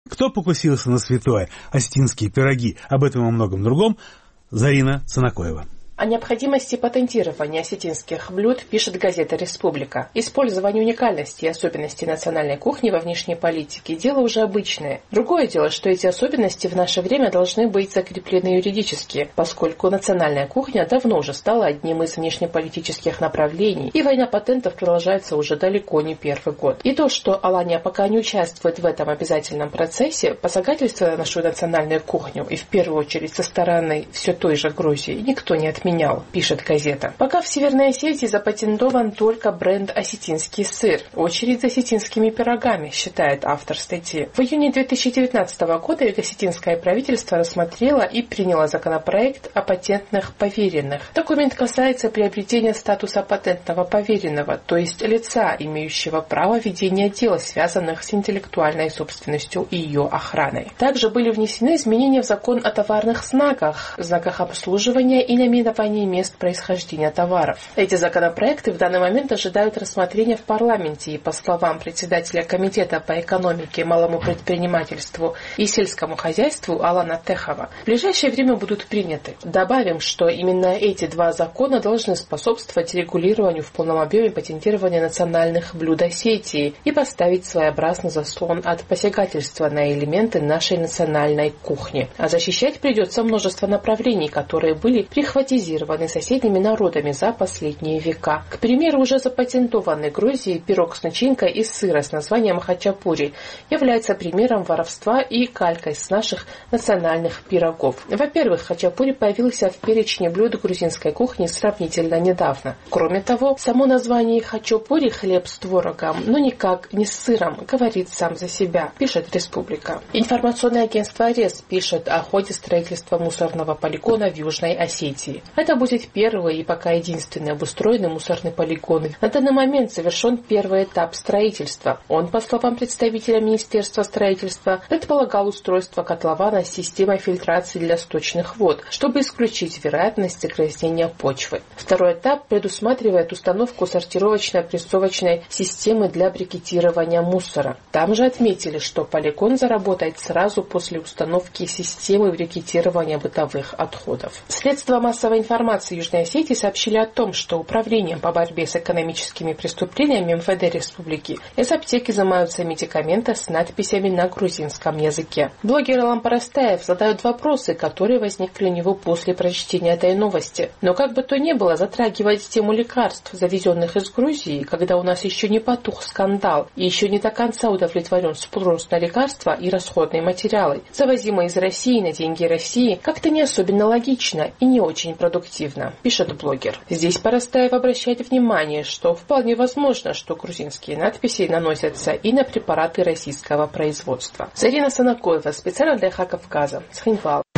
Кто покусился на святое? Осетинские пироги. Об этом и о многом другом. Зарина Цанакоева. О необходимости патентирования осетинских блюд пишет газета «Республика». Использование уникальности и особенностей национальной кухни во внешней политике – дело уже обычное. Другое дело, что эти особенности в наше время должны быть закреплены юридически, поскольку национальная кухня давно уже стала одним из внешнеполитических направлений, и война патентов продолжается уже далеко не первый год. И то, что Алания пока не участвует в этом обязательном процессе, посягательство на нашу национальную кухню, и в первую очередь со стороны все той же Грузии, никто не отменял, пишет газета. Пока в Северной Осетии запатентован только бренд «Осетинский сыр». Очередь за осетинскими пирогами, считает автор статьи. В июне 2019 года юго-осетинское правительство рассмотрело и приняло законопроект о патентных поверенных. Документ касается приобретения статуса патентного поверенного, то есть лица, имеющего право ведения дел, связанных с интеллектуальной собственностью и ее охраной. Также были внесены изменения в закон о товарных знаках обслуживания и наименований мест происхождения товаров. Эти законопроекты в данный момент ожидают рассмотрения в парламенте, и по словам председателя Комитета по экономике, малому предпринимательству и сельскому хозяйству Алана Техова, в ближайшее время будут приняты. Добавим, что именно эти два закона должны способствовать регулированию в полном объеме патентирования национальных блюд Осетии и поставить своеобразный заслон от посягательства на элементы нашей национальной кухни. А защищать придется множество направлений, которые были прихватизированы соседними народами за последние века. К примеру, уже запатентованный Грузией пирог с начинкой из сыра с названием хачапури является примером воровства и калькой с наших национальных пирогов. Во-первых, хачапури появился в перечне блюд грузинской кухни сравнительно недавно. Кроме того, само название хачапури хлеб с творогом, но никак не с сыром, говорит сам за себя, пишет Республика. Информационное агентство РЕС пишет о ходе строительства мусорного полигона в Южной Осетии. Это будет первый и пока единственный обустроенный мусорный полигон. На данный момент завершен первый этап строительства. Он, по словам представителя Министерства строительства, предполагал устройство котлована с системой фильтрации для сточных вод, чтобы исключить вероятность загрязнения почвы. Второй этап предусматривает установку сортировочно-прессовочной системы для брикетирования мусора. Там же отметили, что полигон заработает сразу после установки системы брикетирования бытовых отходов. Средства массовой информации Южной Осетии сообщили о том, что Управлением по борьбе с экономическими преступлениями МВД Республики из аптеки изымаются медикаменты с надписями на грузинском языке. Блогер Алан Парастаев задает вопросы, которые возникли у него после прочтения этой новости. Но как бы то ни было, затрагивать тему лекарств, завезенных из Грузии, когда у нас еще не потух скандал и еще не до конца удовлетворен спрос на лекарства и расходные материалы, завозимые из России на деньги России, как-то не особенно логично и не очень продуктивно, пишет блогер. Здесь Парастаев обращает внимание, что вполне возможно, что грузинские надписи наносятся и на препараты российского производства. Зарина Цанакоева, специально для Хакавказа, Цхинвал.